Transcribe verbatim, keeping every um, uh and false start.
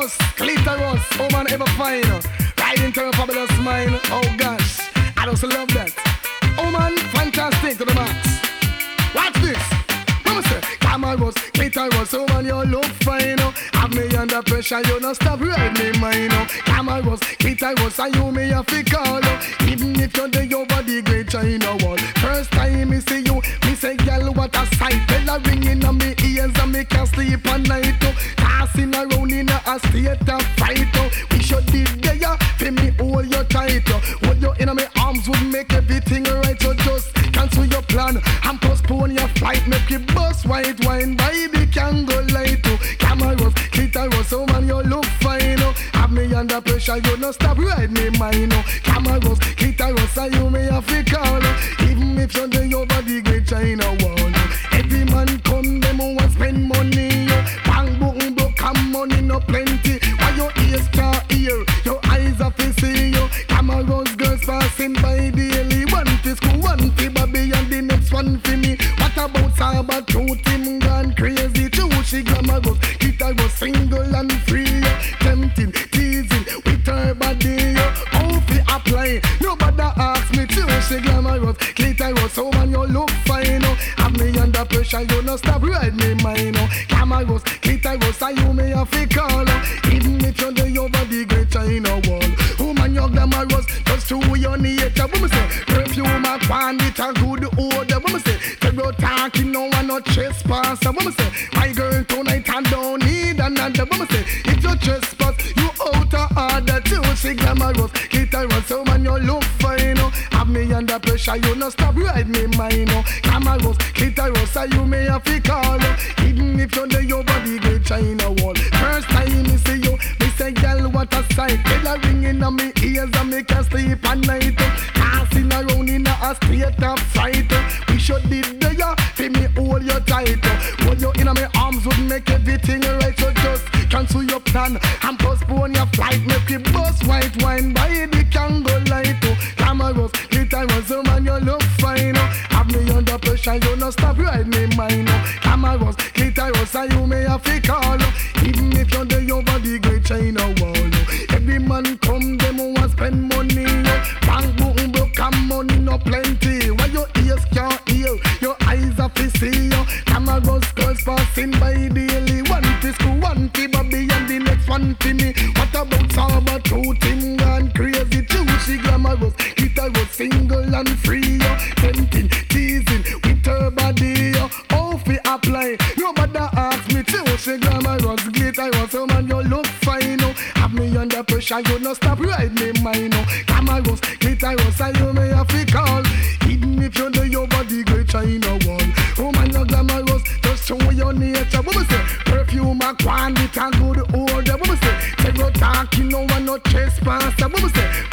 Clitoris, clitoris, woman ever fine. Right into your fabulous mind. Oh gosh, I just love that. Oh man, fantastic to the max. Watch this. Mama say, cameras, clitoris, oh man, you look fine. Have me under pressure, you not stop right me mine. Cameras, clitoris, and you me have to call. Even if you're there, your body great China wall. First time me see you, me say, girl, what a sight. Bell a ringing on me ears and me can't sleep at night. Tossing around in a state of fight. We should be there, for me hold you tight. Hold you in my arms would make everything right. So just cancel your plan and postpone your flight. Make you bust white wine by the candle light. Cameras, clitoris, oh man, you look fine. Have me under pressure, you not stop right me mine. Cameras, clitoris, and you may have to call. Even if you're there, your body great China wall. Every man come, them who want spend money. Bang, boom, boom, come money no plenty. Why your ears can't hear, your eyes are to see you. Cameras, girls passing by daily. One for school, one for Bobby, and the next one for me. What about Saba, truth, him gone crazy too. She glamorous, clitoris, single and free. Tempting, teasing, with her body. How fi apply, nobody ask me to. She glamorous, clitoris, oh man, you look fine. Have me under pressure, you not stop right me mine. Cameras, clitoris, and you may have to call. Even if you're there, your body great China wall. Oh man, you glamorous, just to your nature. What me say? Perfume a pan with a good odor. What me say? Terror talking, no one no trespass. What me say? My girl tonight I don't need another. What me say? If you trespass, you out of order too. She glamorous, clitoris, oh man, you look fine. Have me under pressure, you not stop right me mine. Cameras, clitoris, and you may have to call. Even if you're there, your body great China wall. First time me see you, me say, girl, what a sight. Bell a ringing on me ears and me can't sleep at night. Passing around in a state of fright. We should be there, for me hold you tight. Hold you in my arms would make everything right. So just cancel your plan and postpone your flight. Make you bust white wine by the candle light. Cameras, clitoris, oh man, you look fine. Have me under pressure, you not stop right me mine. Cameras, clitoris, and you may have to call. Even if you're there, your body great China wall. Every man come, them who want spend money. Bang, boom, boom, come money no plenty. Why your ears can't hear, your eyes are to see. Cameras, girls passing by daily. One to school, one to Bobby, and the next one to me. What about Saba, truth, him gone crazy too. She glamorous, clitoris, single and free. Tempting, teasing, with her body. How fi apply, nobody ask me to. She glamorous, clitoris, oh man, you look fine. Have me under pressure, you not stop right me mine. Cameras, clitoris, and you may have to call. Even if you're there, your body great China wall. Oh man, you glamorous, just show your nature. What me say? Perfume a quan with a good odor. What me say? Terror talking, no one no trespass. What me say?